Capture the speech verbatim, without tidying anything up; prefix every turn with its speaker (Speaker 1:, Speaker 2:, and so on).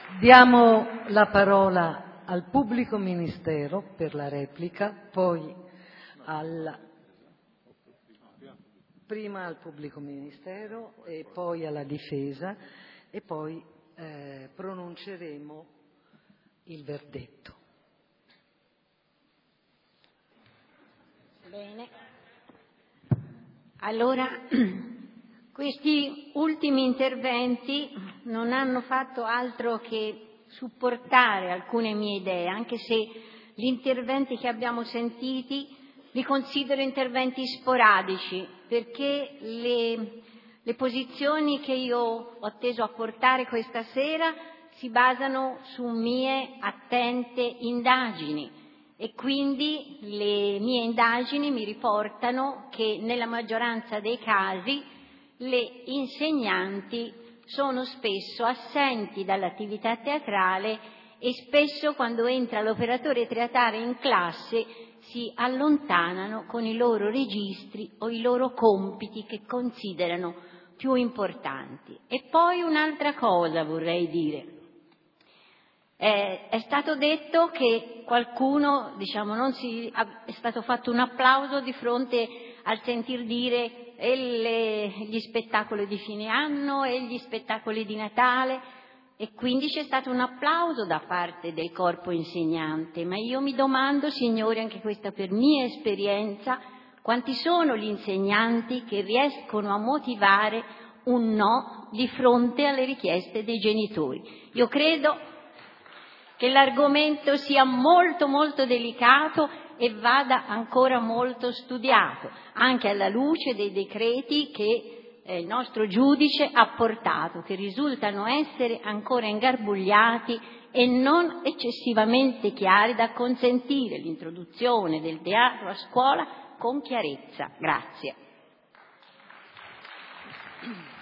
Speaker 1: Diamo la parola al pubblico ministero per la replica, poi al, prima al pubblico ministero e poi alla difesa e poi eh, pronunceremo il verdetto.
Speaker 2: Bene. Allora, questi ultimi interventi non hanno fatto altro che supportare alcune mie idee, anche se gli interventi che abbiamo sentiti li considero interventi sporadici, perché le, le posizioni che io ho atteso a portare questa sera si basano su mie attente indagini e quindi le mie indagini mi riportano che nella maggioranza dei casi le insegnanti sono spesso assenti dall'attività teatrale e spesso quando entra l'operatore teatrale in classe si allontanano con i loro registri o i loro compiti che considerano più importanti. E poi un'altra cosa vorrei dire. Eh, è stato detto che qualcuno, diciamo, non si, è stato fatto un applauso di fronte al sentir dire e le, gli spettacoli di fine anno e gli spettacoli di Natale, e quindi c'è stato un applauso da parte del corpo insegnante, ma io mi domando, signori, anche questa per mia esperienza, quanti sono gli insegnanti che riescono a motivare un no di fronte alle richieste dei genitori. Io credo che l'argomento sia molto molto delicato e vada ancora molto studiato, anche alla luce dei decreti che eh, il nostro giudice ha portato, che risultano essere ancora ingarbugliati e non eccessivamente chiari da consentire l'introduzione del teatro a scuola con chiarezza. Grazie.